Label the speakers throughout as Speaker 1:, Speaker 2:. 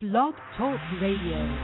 Speaker 1: Blog Talk Radio.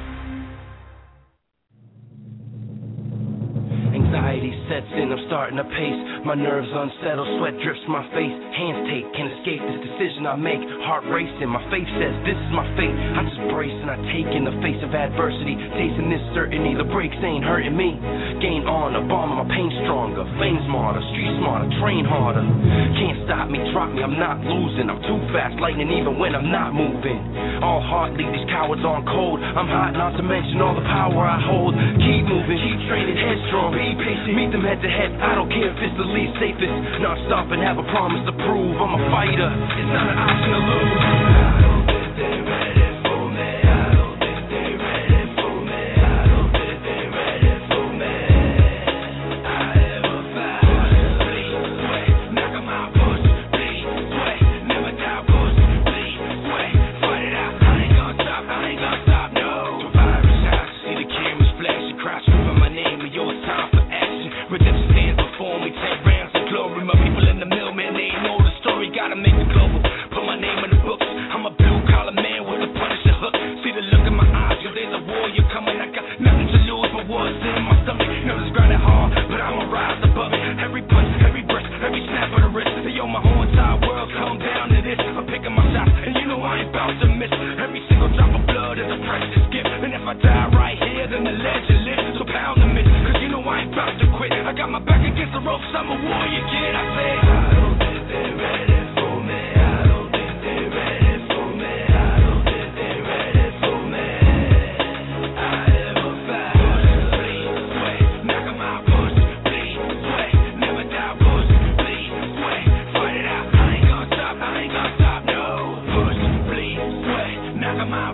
Speaker 2: Anxiety sets in, I'm starting to pace. My nerves unsettled, sweat drips my face. Hands take, can't escape this decision I make. Heart racing, my faith says this is my fate. I just brace and I take in the face of adversity. Tasting this certainty, the breaks ain't hurting me. Gain honor, bomb my pain stronger. Fame smarter, street smarter, train harder. Can't stop me, drop me, I'm not losing. I'm too fast, lightning even when I'm not moving. All heart leave these cowards on cold. I'm hot, not to mention all the power I hold. Keep moving, keep training, headstrong. Be patient, meet them head to head. I don't care if it's the least safest. Not stop and have a promise to prove. I'm a fighter, it's not an option to lose. I don't think they're ready for me. I don't think they're ready for me. I don't think they're ready for me. I am a fighter. Bleed, sweat, knock 'em out, push, bleed, sweat, never doubt, push, bleed, sweat, fight it out. I ain't gonna stop, I ain't gonna stop, no. Survivor shots, see the cameras flashing, cry screaming my name, and yo, it's time for action. Redemption stands before me, 10 rounds of glory. My people in the mill, man, they ain't know the story. Gotta make it global, put my name in the books. I'm a blue collar man with a punishing hook. See the look in my eyes, yo, there's a warrior coming. I got nothing to lose, but what's in my stomach. Know this grinding hard, but I'ma rise above it. Every punch, every breath, every snap of the wrist. Hey, yo, my whole entire world come down to this. I'm picking my shots, and you know I ain't bound to miss. Every single drop of blood is a precious gift. And if I die right here, then the legend lives. So pound the myth, cause you know I ain't bound to quit. I got my back against the ropes, I'm a warrior kid. I say, I don't think they're ready for me. I don't think they're ready for me. I don't think they're ready for me. I am a fighter. Bleed, sweat, knock 'em out, push, bleed, sweat, never doubt, push, bleed, sweat, fight it out. I ain't gonna stop, I ain't gonna stop, no. Push, bleed, sweat, knock 'em out.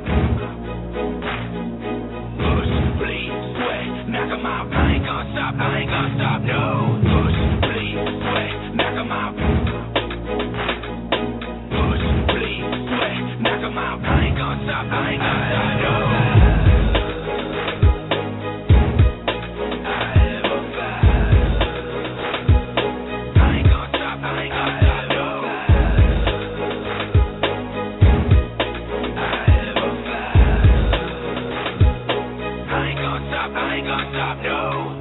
Speaker 2: Push, bleed, sweat, knock 'em out. I ain't gonna stop, I ain't gonna stop, no. Push, bleed, sweat, knock 'em out. Push, bleed, sweat, knock 'em out. I ain't gonna stop, I ain't gonna stop, no. I am a fighter. I ain't gonna stop, I ain't gonna stop, no. I am a fighter. I ain't gonna stop, I ain't gonna stop, no.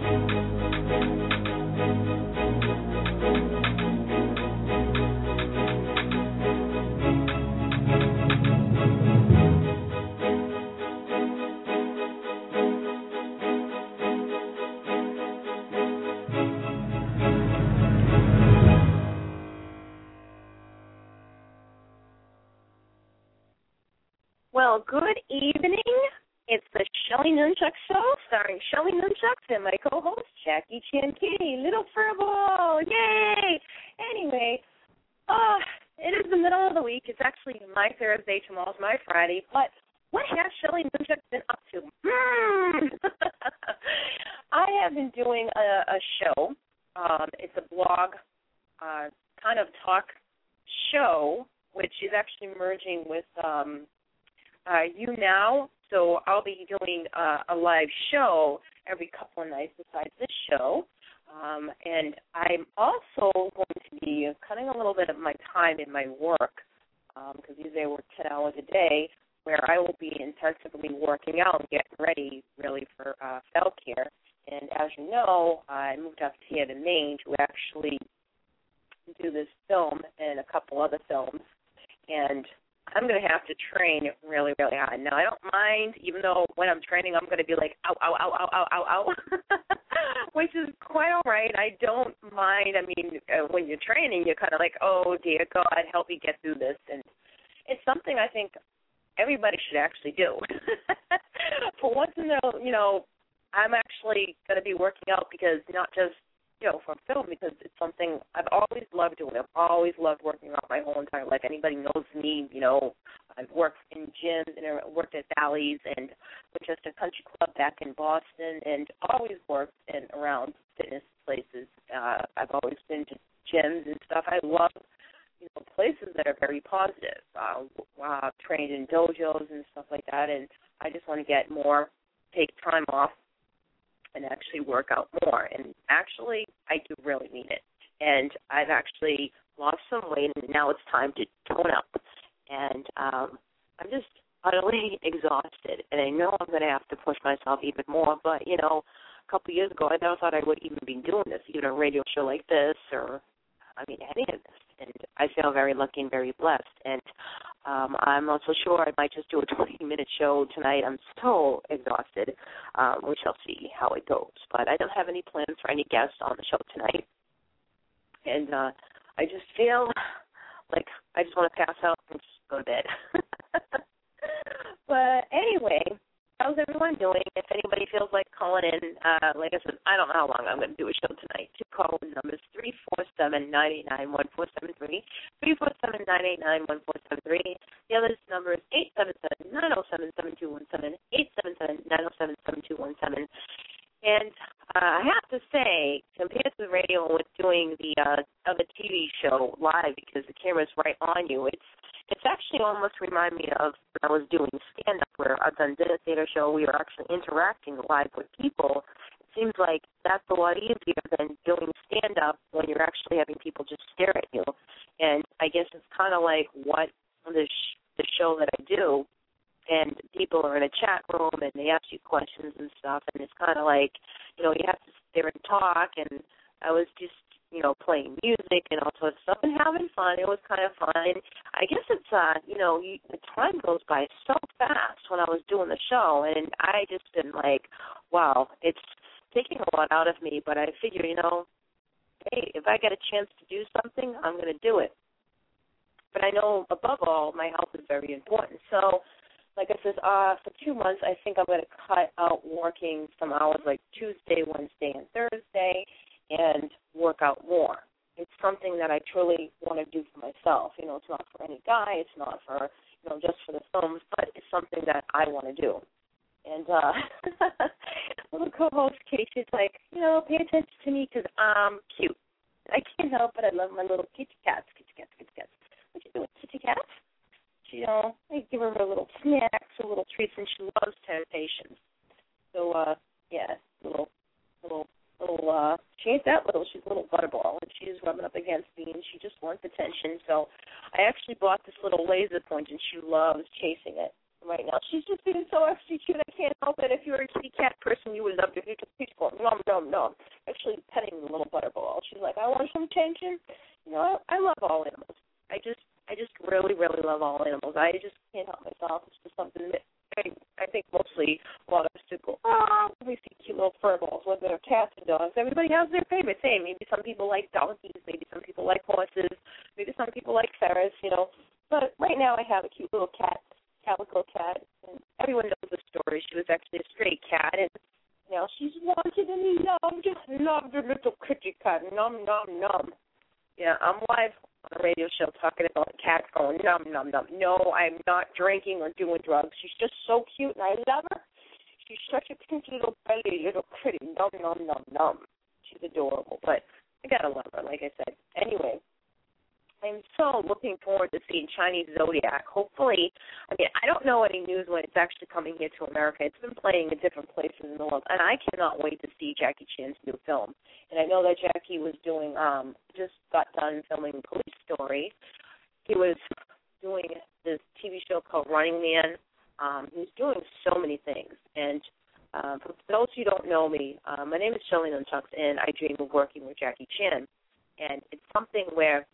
Speaker 3: Well, good evening. It's the Shelly Nunchuck Show, starring Shelly Nunchucks and my co-host, Jackie Chan Kitty, Little Furball. Yay! Anyway, it is the middle of the week. It's actually my Thursday, tomorrow's my Friday, but what has Shelly Nunchuck been up to? I have been doing a show. It's a blog kind of talk show, which is actually merging with YouNow. So I'll be doing a live show every couple of nights besides this show. And I'm also going to be cutting a little bit of my time in my work, because usually I work 10 hours a day, where I will be intensively working out and getting ready, really, for Fell Care. And as you know, I moved up here to Maine to actually do this film and a couple other films. And I'm going to have to train really, really hard. Now, I don't mind, even though when I'm training, I'm going to be like, ow, ow, ow, ow, ow, ow, ow, which is quite all right. I don't mind. I mean, when you're training, you're kind of like, oh, dear God, help me get through this. And it's something I think everybody should actually do. For once in a, I'm actually going to be working out because not just, for film, because it's something I've always loved doing. I've always loved working out my whole entire life. Anybody knows me, I've worked in gyms and I worked at Bally's and Winchester Country Club back in Boston, and always worked in around fitness places. I've always been to gyms and stuff. I love, places that are very positive. Trained in dojos and stuff like that, and I just want to take time off and actually work out more. And actually, I do really mean it. And I've actually lost some weight, and now it's time to tone up. And I'm utterly exhausted, and I know I'm going to have to push myself even more, but, a couple of years ago, I never thought I would even be doing this, even a radio show like this or, any of this. And I feel very lucky and very blessed. And I'm also sure I might just do a 20-minute show tonight. I'm so exhausted. We shall see how it goes. But I don't have any plans for any guests on the show tonight. And I just feel like I just want to pass out and just go to bed. But anyway, how's everyone doing? If anybody feels like calling in, like I said, I don't know how long I'm going to do a show tonight. To call in numbers 347-989-1473, 347-989-1473. The other number is 877-907-7217, 877-907-7217. And I have to say, compared to the radio with doing the other TV show live because the camera's right on you, it's actually almost remind me of when I was doing stand-up where I've done a theater show. We were actually interacting live with people. It seems like that's a lot easier than doing stand-up when you're actually having people just stare at you. And I guess it's kind of like what the show that I do, and people are in a chat room and they ask you questions and stuff, and it's kind of like, you have to sit there and talk, and I was just, playing music and all sorts of stuff and having fun. It was kind of fun. I guess it's, the time goes by so fast when I was doing the show, and I just been like, wow, it's taking a lot out of me, but I figure, hey, if I get a chance to do something, I'm going to do it. But I know, above all, my health is very important. So, like I said, for 2 months, I think I'm going to cut out working some hours like Tuesday, Wednesday, and Thursday, and work out more. It's something that I truly want to do for myself. It's not for any guy. It's not for, just for the films, but it's something that I want to do. And little co-host Casey's like, pay attention to me because I'm cute. I can't help it. I love my little kitty cats. What you doing, kitty cats? I give her a little snacks, a little treats, and she loves temptations. So, she ain't that little. She's a little butterball, and she's rubbing up against me, and she just wants attention. So I actually bought this little laser point, and she loves chasing it right now. She's just being so extra cute. I can't help it. If you were a kitty cat person, you would love it. She's going, nom, nom, nom. Actually petting the little butterball. She's like, I want some attention. I love all animals. I just really, really love all animals. I just can't help myself. It's just something that I think mostly a lot of us do go, we see cute little fur balls, whether they're cats or dogs. Everybody has their favorites. Hey, maybe some people like donkeys, maybe some people like horses, maybe some people like ferrets, But right now I have a cute little cat, calico cat, and everyone knows the story. She was actually a stray cat, and she's wanted and loved. Loved the little kitty cat. Nom, nom, nom. Yeah, I'm live on a radio show talking about cats going nom, nom, nom. No, I'm not drinking or doing drugs. She's just so cute, and I love her. She's such a cute little belly, little pretty. Nom, nom, nom, nom. She's adorable, but I got to love her, like I said. Anyway, I'm so looking forward to seeing Chinese Zodiac. Hopefully, I don't know any news when it's actually coming here to America. It's been playing in different places in the world, and I cannot wait to see Jackie Chan's new film. And I know that Jackie was doing, just got done filming Police Story. He was doing this TV show called Running Man. He's doing so many things. And for those who don't know me, my name is Shirley Nunchucks, and I dream of working with Jackie Chan. And it's something where,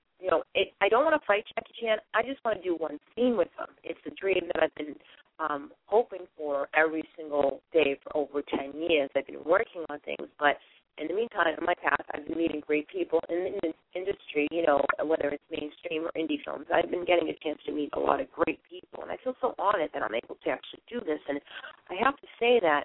Speaker 3: I don't want to fight Jackie Chan. I just want to do one scene with him. It's a dream that I've been hoping for every single day for over 10 years. I've been working on things, but in the meantime, in my path, I've been meeting great people in the industry, whether it's mainstream or indie films. I've been getting a chance to meet a lot of great people, and I feel so honored that I'm able to actually do this. And I have to say that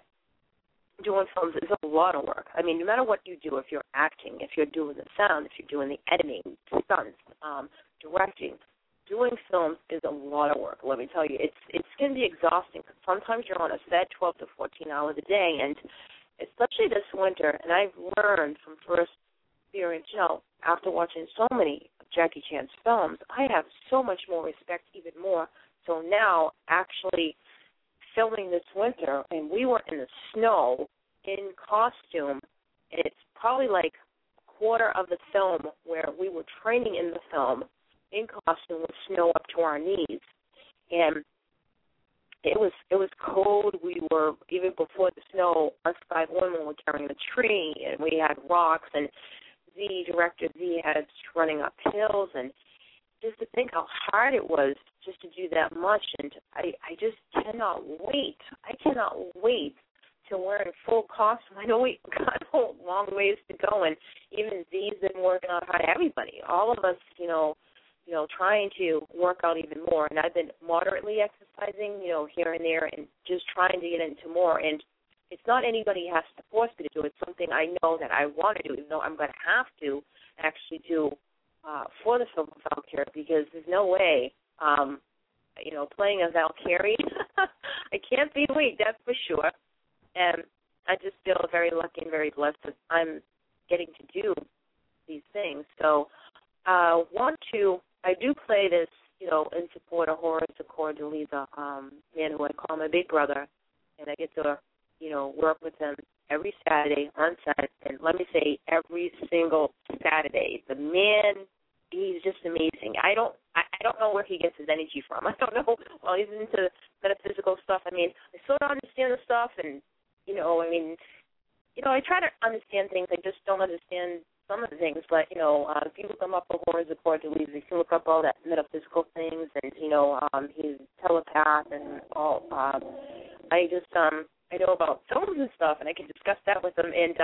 Speaker 3: doing films is a lot of work. No matter what you do, if you're acting, if you're doing the sound, if you're doing the editing, stunts, directing, doing films is a lot of work. Let me tell you, it's going to be exhausting. Sometimes you're on a set 12 to 14 hours a day, and especially this winter, and I've learned from first experience, after watching so many of Jackie Chan's films, I have so much more respect, even more. So now, actually filming this winter, and we were in the snow in costume, and it's probably like a quarter of the film where we were training in the film in costume with snow up to our knees. And it was cold. We were, even before the snow, us 5 women were carrying a tree, and we had rocks, and Director Z had us running up hills, and just to think how hard it was just to do that much, and I just cannot wait. I cannot wait to wearing full costume. I know we got a long ways to go, and even Z's been working out hard. Everybody, all of us, trying to work out even more. And I've been moderately exercising, here and there, and just trying to get into more. And it's not anybody has to force me to do it. It's something I know that I want to do, even though I'm going to have to actually do for the film of Valkyrie, because there's no way, playing a Valkyrie, I can't be weak, that's for sure. And I just feel very lucky and very blessed that I'm getting to do these things. So I do play this, in support of Horace Cordelisa, man who I call my big brother, and I get to, work with him every Saturday on set, and let me say every single Saturday. The man, he's just amazing. I don't know where he gets his energy from. I don't know. Well, he's into metaphysical stuff. I mean, I sort of understand the stuff, and I try to understand things. I just don't understand some of the things. But if you look him up for Horace Cordelisa, you can look up all that metaphysical things, and he's a telepath and all. I know about films and stuff, and I can discuss that with him. And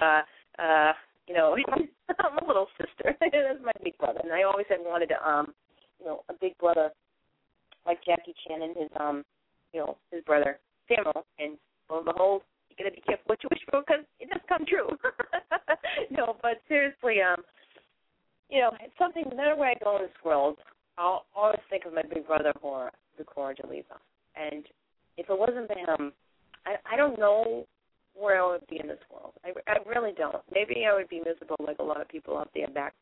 Speaker 3: I'm a little sister. That's my big brother, and I always had wanted a big brother like Jackie Chan and his brother Samuel. And lo and behold, you gotta be careful what you wish for, because it does come true. But seriously, it's something. No matter where I go in this world, I'll always think of my big brother, the Cordelisa. And if it wasn't for him, I don't know where I would be in this world. I really don't. Maybe I would be miserable like a lot of people out there back,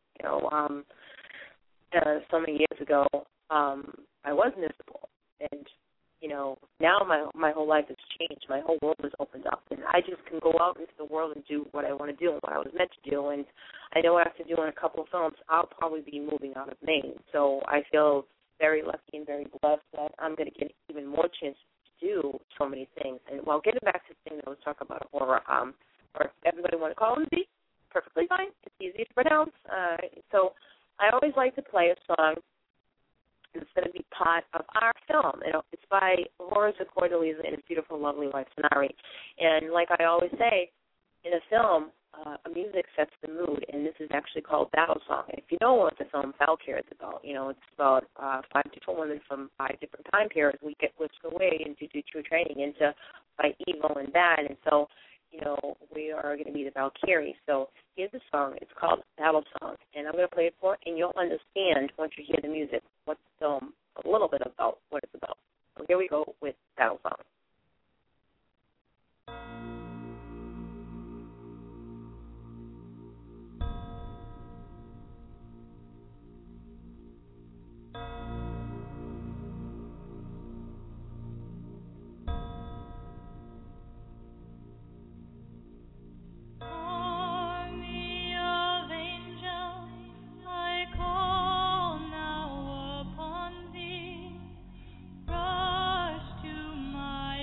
Speaker 3: so many years ago. I was miserable, and now my whole life has changed. My whole world has opened up, and I just can go out into the world and do what I want to do and what I was meant to do. And I know after doing a couple of films, I'll probably be moving out of Maine. So I feel very lucky and very blessed that I'm going to get even more chances to do so many things. And while getting back to the thing that I was talking about horror, or if everybody want to call him Z, perfectly fine. It's easy to pronounce. So I always like to play a song that's going to be part of our film. It's by Horace Cordelisa and his beautiful, lovely wife, Sonari. And like I always say, in a film, music sets the mood, and this is actually called Battle Song. And if you know what the film Valkyrie is about, it's about 5 different women from 5 different time periods. We get whisked away and do true training into fight evil and bad. And so, we are going to be the Valkyrie. So here's the song. It's called Battle Song, and I'm going to play it for you, and you'll understand once you hear the music what the film a little bit about what it's about. So here we go with Battle Song.
Speaker 4: Rush to my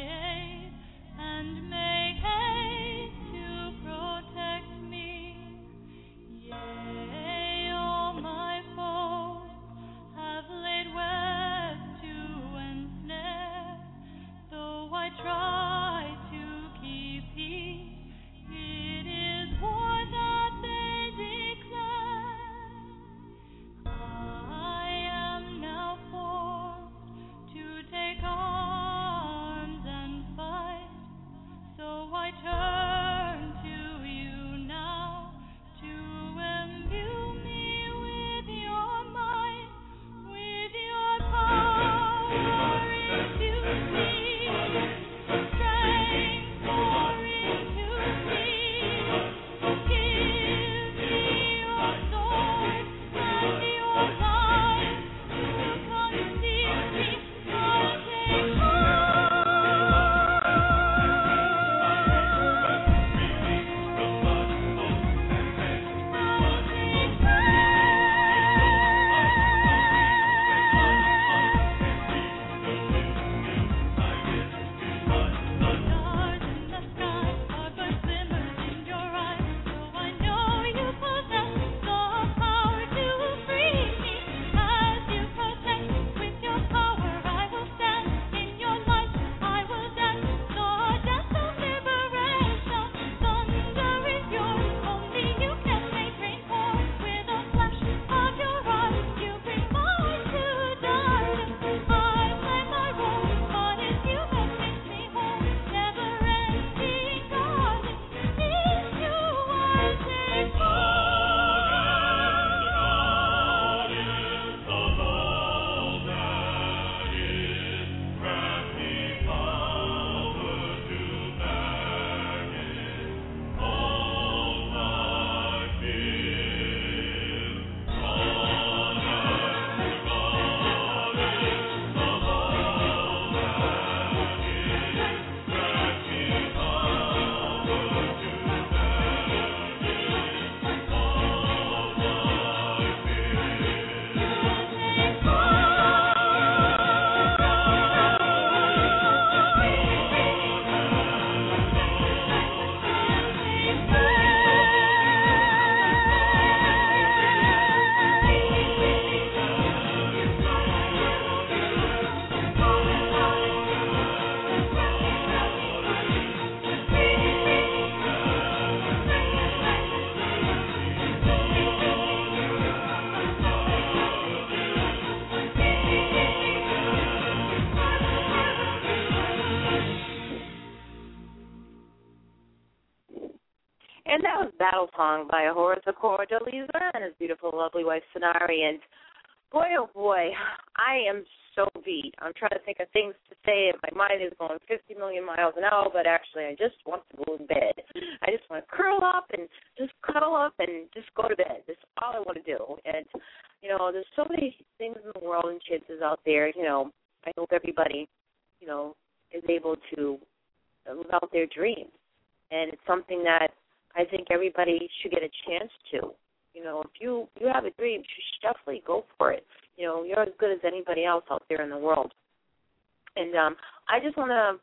Speaker 3: And that was Battle Song by Horace Cordeliza and his beautiful, lovely wife, Sonari. And boy, oh boy, I am so beat. I'm trying to think of things to say, and my mind is going 50 million miles an hour, but actually I just want to go in bed. I just want to curl up and just cuddle up and just go to bed. That's all I want to do. And, you know, there's so many things in the world and chances out there. You know, I hope everybody, you know, is able to live out their dreams. And it's something that I think everybody should get a chance to. You know, if you have a dream, you should definitely go for it. You know, you're as good as anybody else out there in the world. And I just want to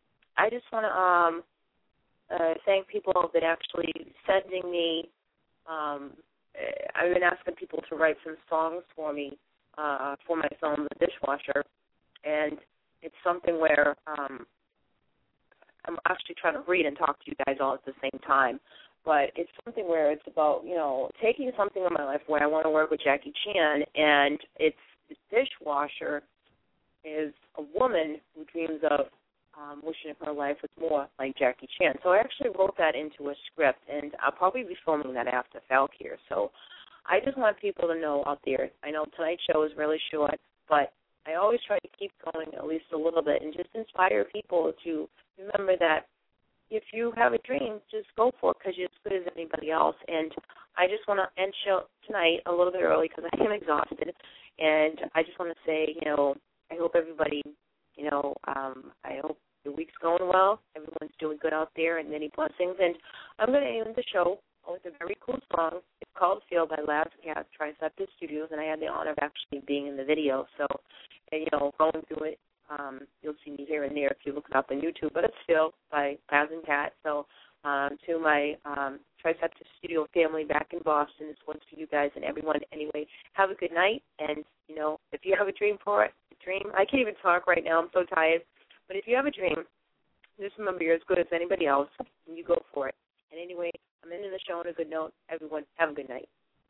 Speaker 3: thank people that actually sending me. I've been asking people to write some songs for me for my film, The Dishwasher, and it's something where I'm actually trying to read and talk to you guys all at the same time. But it's something where it's about, you know, taking something in my life where I want to work with Jackie Chan, and it's The Dishwasher is a woman who dreams of wishing her life was more like Jackie Chan. So I actually wrote that into a script, and I'll probably be filming that after Falk here. So I just want people to know out there, I know tonight's show is really short, but I always try to keep going at least a little bit and just inspire people to remember that if you have a dream, just go for it because you're as good as anybody else. And I just want to end show tonight a little bit early because I am exhausted. And I just want to say, you know, I hope everybody, you know, I hope the week's going well. Everyone's doing good out there and many blessings. And I'm going to end the show with a very cool song. It's called Feel by Labs Cat Triceptus Studios, and I had the honor of actually being in the video. So, you know, going through it, you'll see me here and there if you look it up on YouTube, but it's Feel by Labs and Cat. So to my Triceptus Studio family back in Boston, this one's for you guys and everyone. Anyway, have a good night, and, you know, if you have a dream for it, I can't even talk right now. I'm so tired. But if you have a dream, just remember you're as good as anybody else, and you go for it. And anyway, I'm ending the show on a good note. Everyone, have a good night.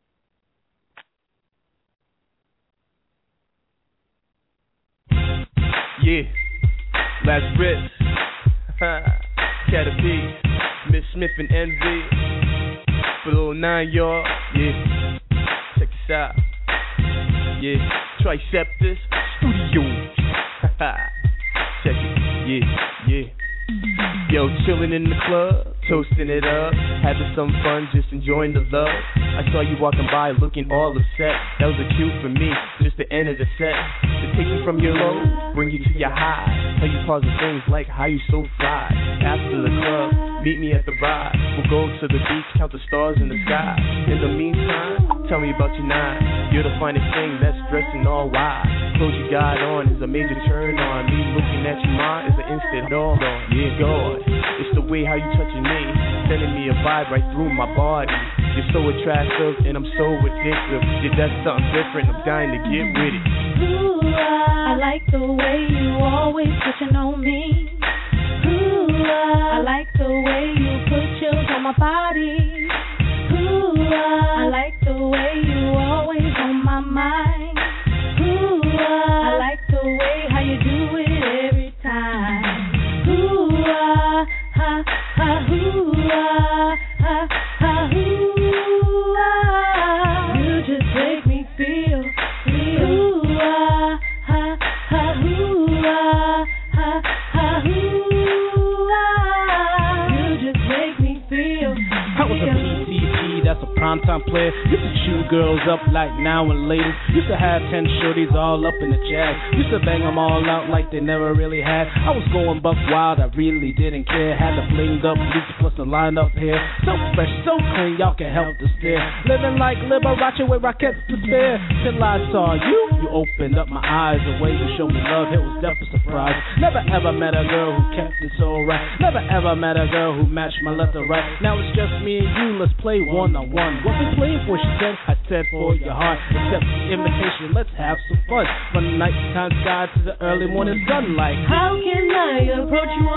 Speaker 2: Yeah, Last Ritz, Catta B, Miss Smith and Envy, for little 9 y'all, yeah, check this out, yeah, Triceptus Studios, check it, yeah. Yo, chillin' in the club, toasting it up, having some fun, just enjoying the love. I saw you walking by looking all upset. That was a cue for me, just the end of the set. To take you from your low, bring you to your high. Tell you positive things like how you so fly. After the club, meet me at the ride. We'll go to the beach, count the stars in the sky. In the meantime, tell me about your nine. You're the finest thing that's dressing all wide. Clothes you got on is a major turn on. Me looking at you, mine is an instant all on. Yeah, God, it's the way how you touching me, sending me a vibe right through my body. You're so attractive and I'm so addictive. Yeah, that's something different, I'm dying to get with it.
Speaker 4: Ooh, I like the way you always touching on me. Ooh, I like the way you put chills on my body. Ooh, I like the way you always on my mind. Ooh, I like the way how you do it every time. Ooh, ha, ha, ooh, ha, ha, ooh, you just make me feel. Ooh, ha, ha, ooh, ha, ha, ooh, you just make me feel.
Speaker 5: I was a BTP, that's a primetime player. Used to chew girls up like now and later. Used to have 10 shorties all up in the jag. Used to bang them all out like they never really had. I was going buck wild, I really didn't care. Had the blinged up boots plus the lined up hair. So fresh, so clean, y'all can help to stare. Living like Liberace with rockets to spare. Till I saw you opened up my eyes. The way you showed me love, it was definitely a surprise. Never ever met a girl who kept it so right. Never ever met a girl who matched my left or right. Now it's just me and you, let's play one-on-one. What we playing for, she said, I said for your heart. Accept the invitation, let's have some fun. From the nighttime sky to the early morning sun, like
Speaker 4: how can I approach you